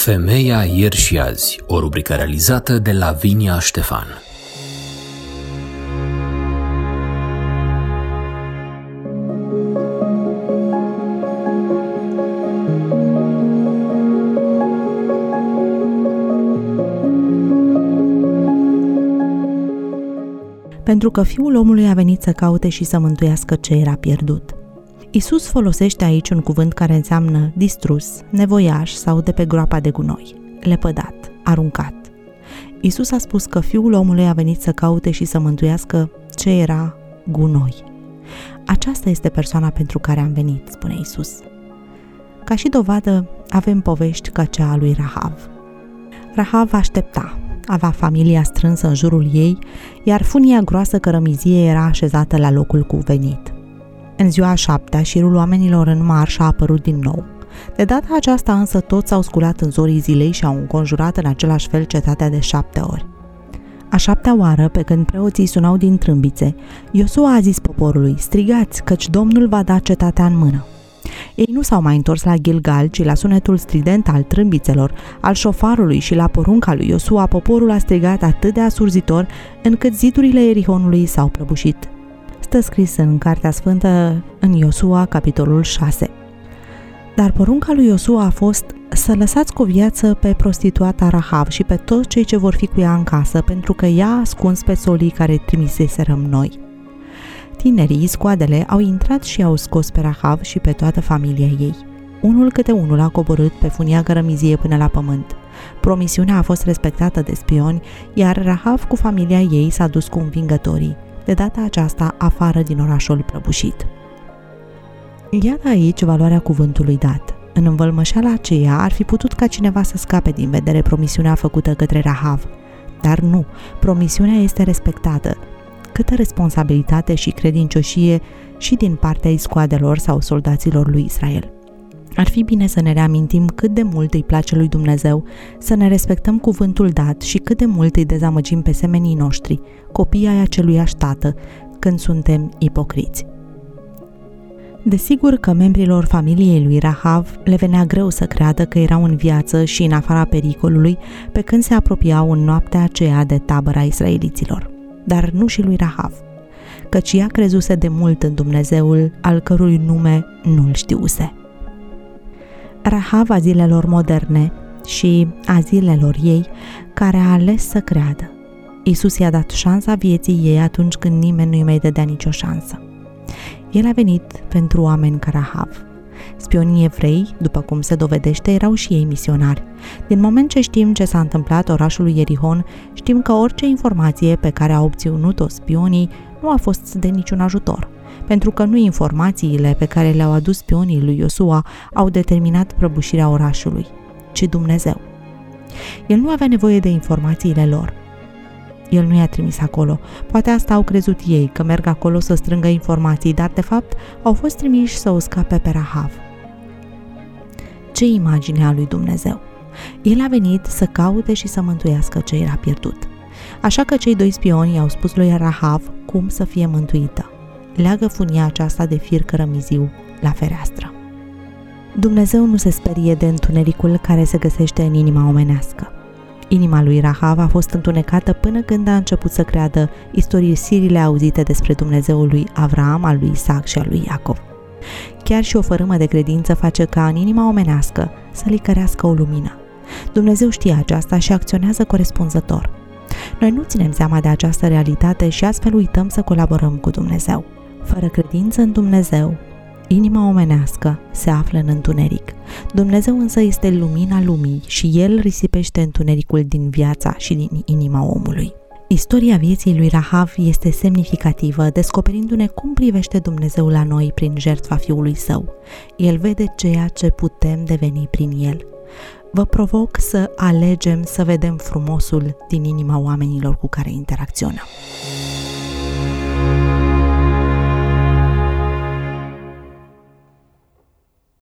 Femeia ieri și azi, o rubrică realizată de Lavinia Ștefan. Pentru că Fiul omului a venit să caute și să mântuiască ce era pierdut. Iisus folosește aici un cuvânt care înseamnă distrus, nevoiaș sau de pe groapa de gunoi, lepădat, aruncat. Iisus a spus că Fiul omului a venit să caute și să mântuiască ce era gunoi. Aceasta este persoana pentru care am venit, spune Iisus. Ca și dovadă, avem povești ca cea a lui Rahav. Rahav aștepta, avea familia strânsă în jurul ei, iar funia groasă cărămizie era așezată la locul cuvenit. În ziua a șaptea, șirul oamenilor în marș a apărut din nou. De data aceasta însă toți s-au sculat în zorii zilei și au înconjurat în același fel cetatea de 7 ori. A 7-a oară, pe când preoții sunau din trâmbițe, Iosua a zis poporului: strigați, căci Domnul va da cetatea în mână. Ei nu s-au mai întors la Gilgal, ci la sunetul strident al trâmbițelor, al șofarului și la porunca lui Iosua, poporul a strigat atât de asurzitor, încât zidurile Ierihonului s-au prăbușit. Stă scris în Cartea Sfântă, în Iosua, capitolul 6. Dar porunca lui Iosua a fost să lăsați cu viață pe prostituata Rahav și pe toți cei ce vor fi cu ea în casă, pentru că ea a ascuns pe solii care trimiseserăm noi. Tinerii, scoadele, au intrat și au scos pe Rahav și pe toată familia ei. Unul câte unul a coborât pe funia gărămizie până la pământ. Promisiunea a fost respectată de spioni, iar Rahav cu familia ei s-a dus cu învingătorii, de data aceasta afară din orașul prăbușit. Iată aici valoarea cuvântului dat. În învălmășeala aceea ar fi putut ca cineva să scape din vedere promisiunea făcută către Rahav. Dar nu, promisiunea este respectată. Câtă responsabilitate și credincioșie și din partea iscoadelor sau soldaților lui Israel. Ar fi bine să ne reamintim cât de mult îi place lui Dumnezeu, să ne respectăm cuvântul dat și cât de mult îi dezamăgim pe semenii noștri, copiii ai aceluiași tată, când suntem ipocriți. Desigur că membrilor familiei lui Rahav le venea greu să creadă că erau în viață și în afara pericolului pe când se apropiau în noaptea aceea de tabăra israeliților. Dar nu și lui Rahav, căci ea crezuse de mult în Dumnezeul al cărui nume nu-l știuse. Rahav a zilelor moderne și a zilelor ei, care a ales să creadă. Iisus i-a dat șansa vieții ei atunci când nimeni nu-i mai dădea nicio șansă. El a venit pentru oameni ca Rahav. Spionii evrei, după cum se dovedește, erau și ei misionari. Din moment ce știm ce s-a întâmplat orașului Ierihon, știm că orice informație pe care au obținut-o spionii nu a fost de niciun ajutor, pentru că nu informațiile pe care le-au adus spionii lui Iosua au determinat prăbușirea orașului, ci Dumnezeu. El nu avea nevoie de informațiile lor. El nu i-a trimis acolo. Poate asta au crezut ei, că merg acolo să strângă informații, dar de fapt au fost trimiși să o scape pe Rahav. Ce imagine a lui Dumnezeu! El a venit să caute și să mântuiască ce era pierdut. Așa că cei 2 spioni i-au spus lui Rahav cum să fie mântuită. Leagă funia aceasta de fir cărămiziu la fereastră. Dumnezeu nu se sperie de întunericul care se găsește în inima omenească. Inima lui Rahav a fost întunecată până când a început să creadă istorisirile auzite despre Dumnezeul lui Avraam, al lui Isaac și al lui Iacov. Chiar și o fărâmă de credință face ca în inima omenească să licărească o lumină. Dumnezeu știe aceasta și acționează corespunzător. Noi nu ținem seama de această realitate și astfel uităm să colaborăm cu Dumnezeu. Fără credință în Dumnezeu, inima omenească se află în întuneric. Dumnezeu însă este lumina lumii și El risipește întunericul din viața și din inima omului. Istoria vieții lui Rahav este semnificativă, descoperindu-ne cum privește Dumnezeu la noi prin jertfa Fiului Său. El vede ceea ce putem deveni prin El. Vă provoc să alegem să vedem frumosul din inima oamenilor cu care interacționăm.